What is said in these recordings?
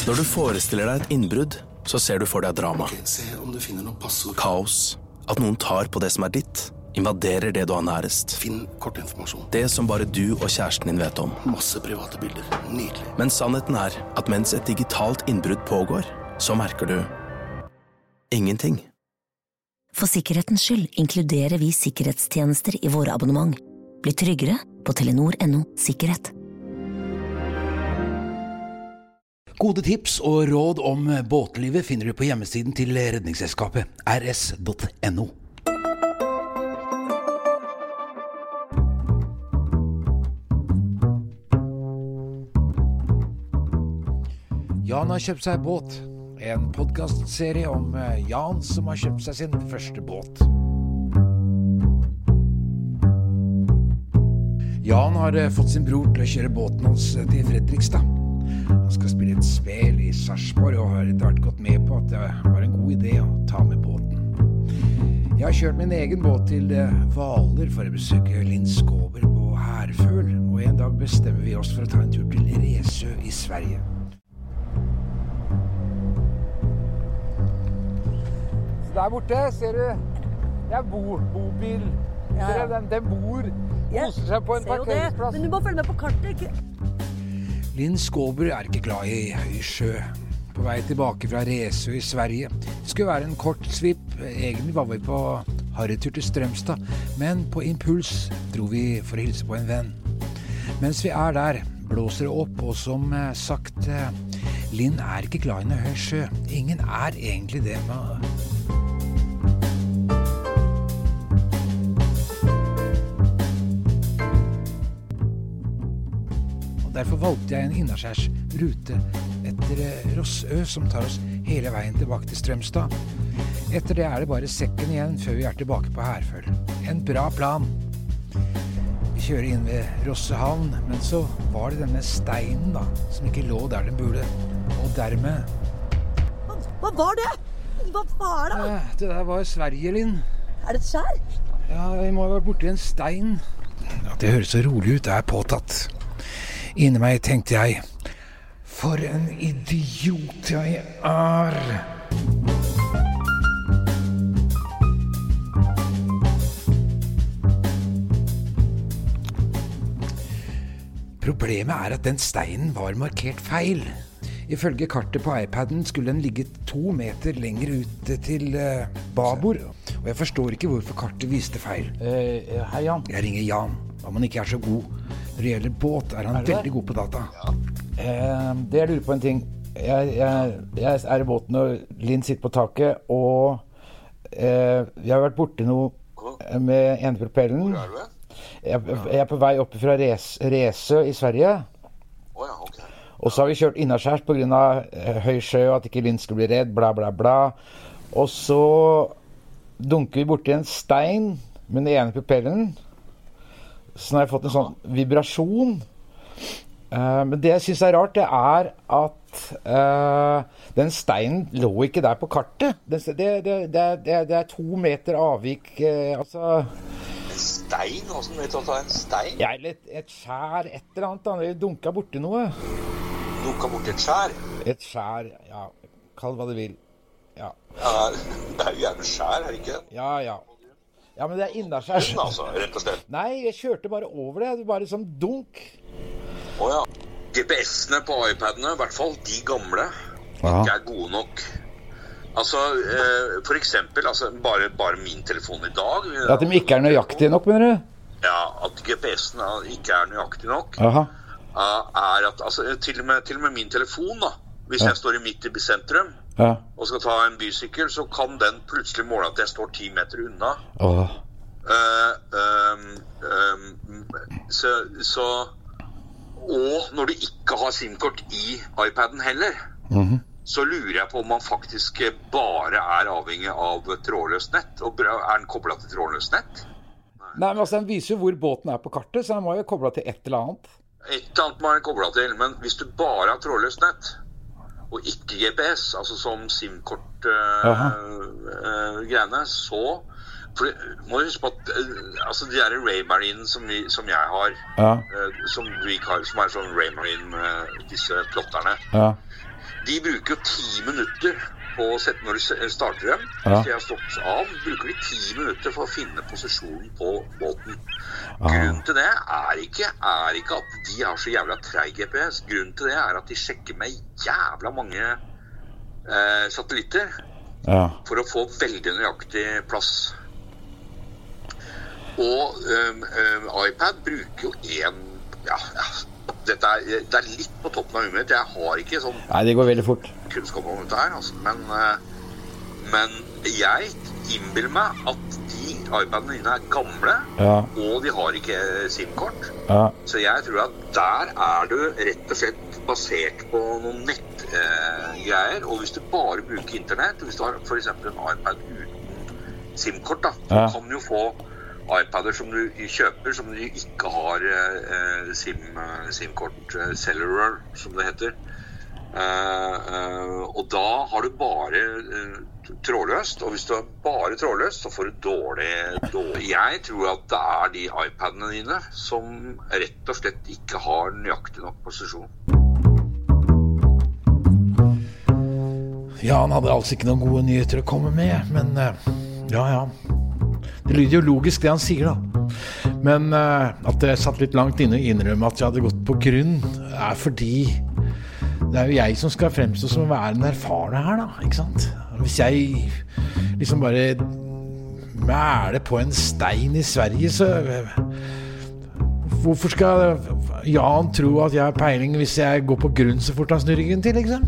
Når du forestiller deg et innbrudd, så ser du for deg drama. Se om du finner noe passord. Kaos. At noen tar på det som ditt. Invaderer det du har nærest. Finn kortinformasjon. Det som bare du og kjæresten din vet om. Masse private bilder. Nydelig. Men sannheten at mens et digitalt innbrudd pågår, så merker du ingenting. For sikkerhetens skyld inkluderer vi sikkerhetstjenester i våre abonnement. Bli tryggere på Telenor.no sikkerhet. Gode tips og råd om båtlivet finner du på hjemmesiden til redningsselskapet rs.no. Jan har kjøpt seg båt. En podcastserie om Jan som har kjøpt seg sin første båt. Jan har fått sin bror til å kjøre båten hans til Fredrikstad. Han skal spille et spel i Sarpsborg og har etter hvert gått med på at det var en god idé å ta med båten. Jeg har kjørt min egen båt til Hvaler for å besøke Linn Skåber på Herføl, og en dag bestemmer vi oss for å ta en tur til Resø i Sverige. Der borte, ser du, det bobil. Ja. Den bor, koser seg på en parkeringsplass. Men du må følge med på kartet, ikke? Linn Skåber ikke glad i høy sjø. På vei tilbake fra Resø i Sverige. Det skulle være en kort svipp. Egentlig var vi på harretur til Strømstad, men på impuls dro vi for å hilse på en venn. Mens vi der, blåser det opp, og som sagt, Linn ikke glad i høy sjø. Ingen egentlig det med... Derfor valgte jeg en innaskjærs rute etter Rossø, som tar oss hele veien tilbake til Strømstad. Etter det det bare sekken igjen før vi tilbake på Herføl. En bra plan. Vi kjører inn ved Rossehavn, men så var det denne steinen da, som ikke lå der den burde. Og dermed... Hva var det? Hva var det? Det der var Sverige, Linn. Det et skjær? Ja, vi må ha vært borti en stein. Ja, det høres så rolig ut, det påtatt. Inni meg tenkte jeg, for en idiot jeg Problemet at den steinen var markert feil. Ifølge kartet på iPaden skulle den ligge 2 meter lenger ute til babord, og jeg forstår ikke hvorfor kartet viste feil. Hei, Jan. Jeg ringer Jan, om han ikke så god. Når det gjelder båt, han veldig god på data. Ja. Det jeg lurer på en ting. Jeg i båten, og Linn sitter på taket, og vi har vært borte noe med ene propellen. Hvor du? Jeg på vei oppe fra Resø i Sverige. Ja, ok. Og så har vi kjørt innaskjærs på grunn av høy sjø, at ikke Linn skulle bli redd, bla bla bla. Og så dunker vi borti en stein med den ene propellen. Så nå har jeg fått en sånn vibrasjon. Men det jeg synes rart, det at den steinen lå ikke der på kartet. Det 2 meter avvik, altså... En stein? Hvordan vet du at det en stein? Ja, eller et skjær, et eller annet. Det dunket borti noe. Dunket borti et skjær? Et skjær, ja. Kall hva du vil. Ja. Ja, det jo gjerne skjær, ikke? Ja, ja. Ja, men det innaskjærs. Altså, rett og slett. Nei, jeg kjørte bare over det. Bare sånn dunk. Ja. GPS-ene på iPadene, I hvert fall de gamle, ikke gode nok. Altså, for eksempel, altså, bare min telefon I dag. At de ikke nøyaktige nok, mener du? Ja, at GPS-ene ikke nøyaktige nok. Aha. At, altså, til og med min telefon da, hvis jeg står midt I sentrum, og skal ta en bysykkel, så kan den plutselig måle at jeg står 10 meter unna. Og når du ikke har SIM-kort I iPaden heller, så lurer jeg på om man faktisk bare avhengig av trådløst nett, og den koblet til trådløst nett? Nei, men altså, den viser jo hvor båten på kartet, så den må jo koblet til et eller annet. Et eller annet må den koblet til, men hvis du bare har trådløst nett, og ikke GPS, altså som SIM-kort greiene, så for må du huske på at altså de Raymarine som jeg har, som du ikke har, som sånn Raymarine med disse plotterne, De bruker jo 10 minutter på å sette når du starter dem. Hvis de har stått av, bruker de 10 minutter for å finne posisjonen på båten. Grunnen til det er ikke at de har så jævla treig GPS. Grunnen til det er at de sjekker med jævla mange satellitter for å få veldig nøyaktig plass. Og iPad bruker jo det er litt på toppen av huet. Jeg har ikke sånn det går veldig fort kunnskap om dette her, altså. Men jeg innbiller meg at de iPadene dine er gamle, og de har ikke SIM-kort. Så jeg tror at der er du rett og slett basert på noen nettgreier, og hvis du bare bruker internett, hvis du har for eksempel en iPad uten SIM-kort, så kan du jo få iPader som du kjøper, som du ikke har SIM-kort, cellular, som det heter. Og da har du bare trådløst, og hvis du har bare trådløst, så får du dårlig. Jeg tror at det er de iPadene dine som rett og slett ikke har nøyaktig nok posisjon. Ja, han hadde altså ikke noen gode nyheter å komme med, men det lyder jo logisk det han sier da. Men at det satt litt langt inne å innrømme at jeg hadde gått på grunn, er fordi det er jo jeg som skal fremstå som å være den erfarne her da, ikke sant? Hvis jeg liksom bare mæler på en stein i Sverige, så hvorfor skal Jan tro at jeg har peiling hvis jeg går på grunn så fort han snur ryggen til, liksom?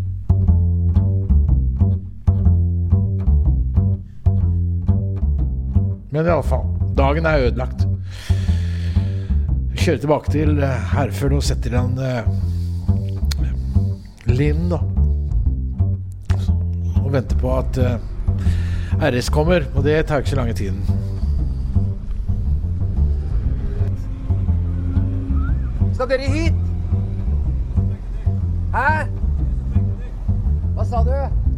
Men i alle fall, dagen er ødelagt. Jeg kjører tilbake til Herføl og setter han Linn da. Og venter på at RS kommer, og det tar ikke så lange tiden. Skal dere hit? Hæ? Hva sa du?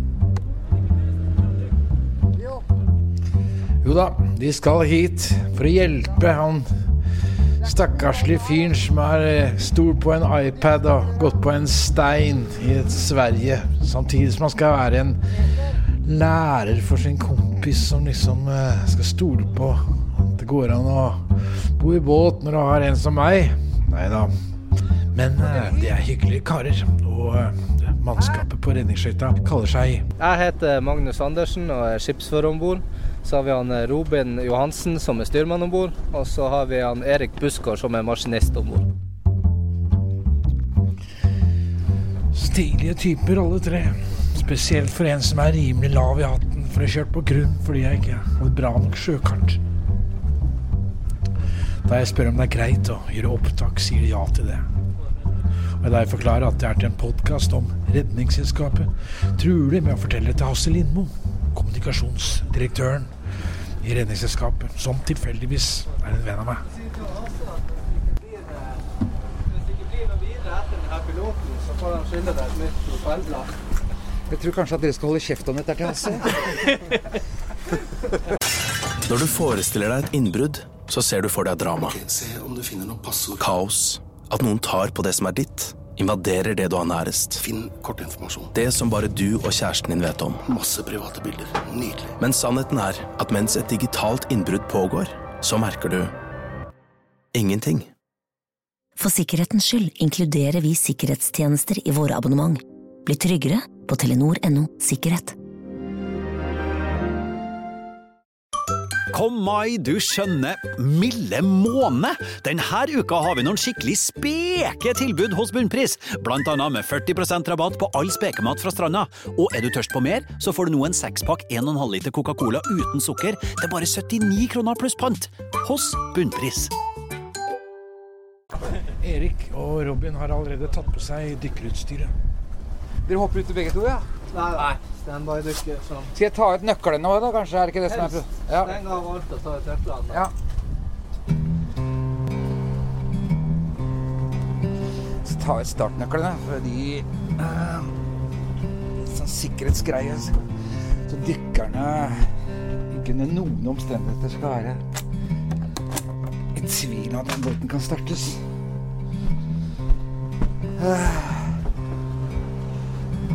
Jo da, de skal hit for å hjelpe han stakkarslige fyren som har stolt på en iPad og gått på en stein i Sverige, samtidig som han skal være en lærer for sin kompis som liksom skal stole på at det går an å bo i båt når du har en som meg. Neida, men det er hyggelige karer, og mannskapet på redningsskøyta kaller seg... Jeg heter Magnus Andersen og er skipsfører ombord. Så har vi han Robin Johansen som er styrmann ombord, og så har vi han Erik Buskår som er maskinist ombord. Stilige typer alle tre, spesielt for en som er rimelig lav i hatten for å ha kjørt på grunn fordi jeg ikke har bra nok sjøkart. Da jeg spør om det er greit å gjøre opptak, sier de ja til det. Og da jeg forklarer at det er til en podcast om redningsselskapet, truer de med å fortelle til Hasse Lindmo, kommunikasjonsdirektøren i redningsselskapet, som tilfeldigvis er en venn av meg. Hvis det ikke blir noe videre etter denne piloten, så får han skylde deg et nytt pendler. Jeg tror kanskje at dere skal holde kjeft om dette til Hasse. Når du forestiller deg et innbrudd, så ser du for deg drama. Se om du finner noe passord. Kaos. At noen tar på det som er ditt. Invaderer det du har nærest. Finn kortinformasjon. Det som bare du og kjæresten din vet om. Masse private bilder. Nydelig. Men sannheten er at mens et digitalt innbrudd pågår, så merker du ingenting. For sikkerhetens skyld inkluderer vi sikkerhetstjenester i våre abonnement. Bli tryggere på Telenor.no sikkerhet. Kom mai, du skjønner, milde måne! Denne uka har vi noen skikkelig speke tilbud hos Bunnpris, blant annet med 40% rabatt på all spekemat fra stranda. Og er du tørst på mer, så får du nå en 6-pakk 1,5 liter Coca-Cola uten sukker til bare 79 kroner pluss pant, hos Bunnpris. Erik og Robin har allerede tatt på seg dykkerutstyret. Dere hopper ut begge to, ja? Nei, standby dykker sånn. Skal jeg ta ut nøkkelen nå da, kanskje? Er det ikke det som er ja. Steng av alt og ta ut nøklene. Ja. Så ta ut startnøklene, fordi sånn sikkerhetsgreie, så dykkerne ikke under noen omstendigheter skal være i tvil om at den båten kan startes.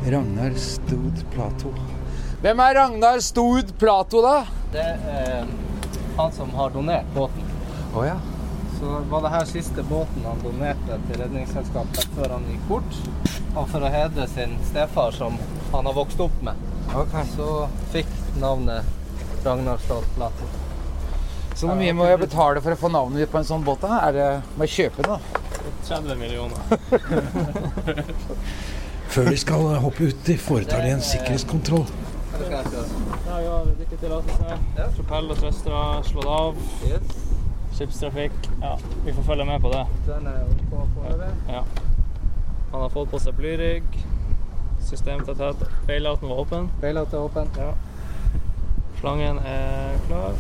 Ragnar Stod Plato. Hvem Ragnar Stod Plato da? Det han som har donert båten. Ja. Så var det her siste båten han donerte til redningsselskapet før han gikk bort. Og for å hedre sin stefar som han har vokst opp med. Okay. Så fikk navnet Ragnar Stod Plato. Så hvor mye må jeg betale for å få navnet ditt på en sånn båt da? Må jeg kjøpe den da? 30 millioner. Før de skal hoppe uti, foretar de en sikkerhetskontroll. Ja, vi har dykketillatelse, propell og trøstere, slått av, skipstrafikk, ja, vi får følge med på det. Den oppe på forhøvet. Ja. Han har fått på seg blyrygg, systemtetthet, bailouten var åpen. Bailouten åpen. Ja. Slangen klar.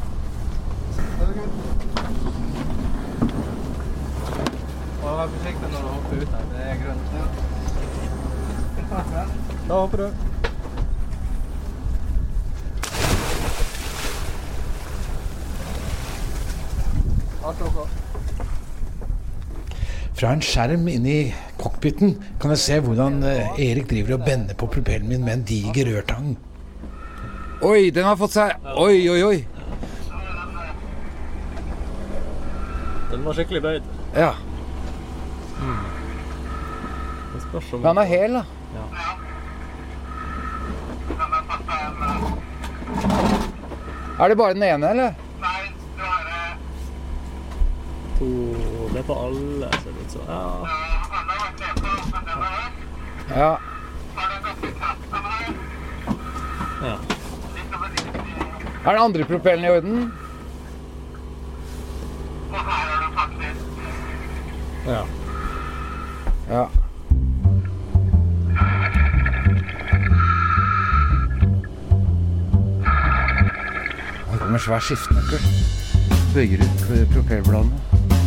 Og vær forsiktig når du hopper ut her, det grønt. Da hopper du. Fra en skjerm inne i cockpiten kan jeg se hvordan Erik driver og bender på propellen min med en diger rørtang. Oi, den har fått seg... Oi. Den var skikkelig bøyd. Ja. Det spørs om... Den hel da. Ja. Det bare den ene, eller? Det på alle, ser det ut så. Ja. Ja. Ja. Den andre propellen i orden? Ja. Ja. Det kommer en svær skiftenøkkel. Bøyer ut propellbladene.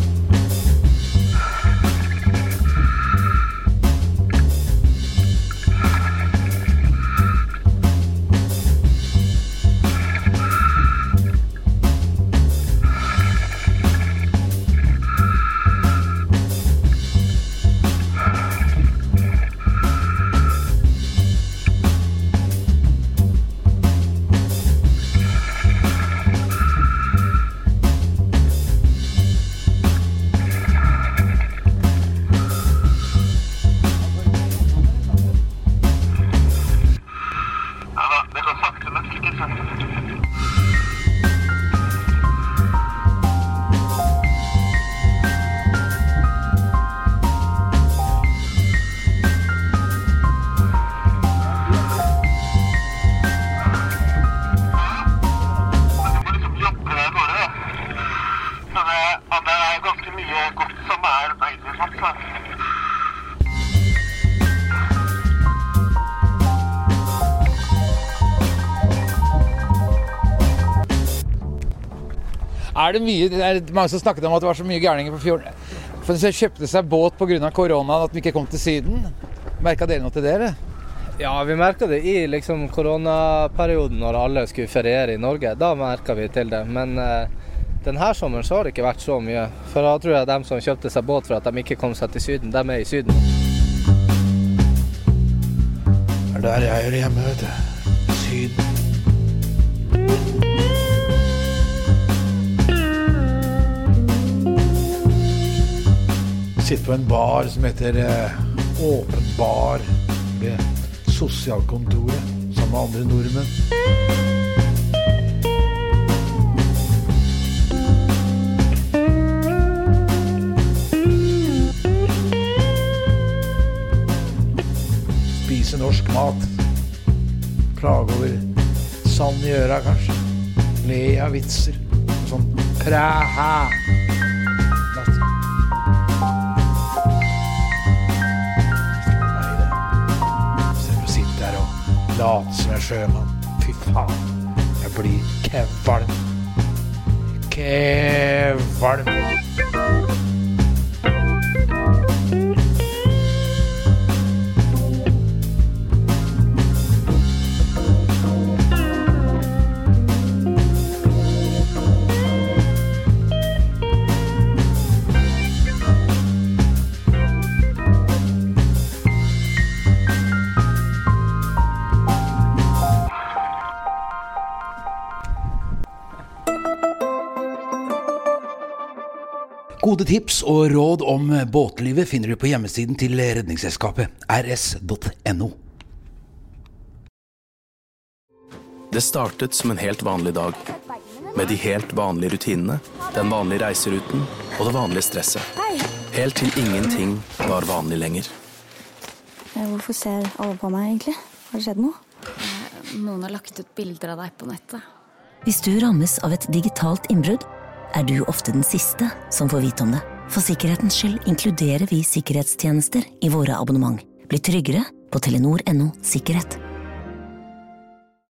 Det mange som snakket om at det var så mye gærninger på fjorden. For de kjøpte seg båt på grunn av korona, at de ikke kom til Syden. Merket dere noe til det, eller? Ja, vi merket det i liksom koronaperioden når alle skulle feriere i Norge. Da merket vi til det. Men denne sommeren så har det ikke vært så mye. For da tror jeg de som kjøpte seg båt for at de ikke kom seg til Syden, de i Syden. Det der jeg gjør hjemme, vet du. Syden. Sitter på en bar som heter Åpen Bar ved sosialkontoret sammen med andre nordmenn. Spise norsk mat. Klage over sand i øra, kanskje. Le av vitser. Sånn praha. Lat som en sjømann. Fy faen. Jeg blir kvalm. Kvalm. Gode tips og råd om båtlivet finner du på hjemmesiden til Redningsselskapet, rs.no. Det startet som en helt vanlig dag, med de helt vanlige rutinene, den vanlige reiseruten og det vanlige stresset. Helt til ingenting var vanlig lenger. Hvorfor ser alle på meg egentlig? Har det skjedd noe? Noen har lagt ut bilder av deg på nettet. Hvis du rammes av et digitalt innbrudd, du ofte den siste som får vite om det. For sikkerhetens skyld inkluderer vi sikkerhetstjenester i våre abonnement. Bli tryggere på Telenor.no sikkerhet.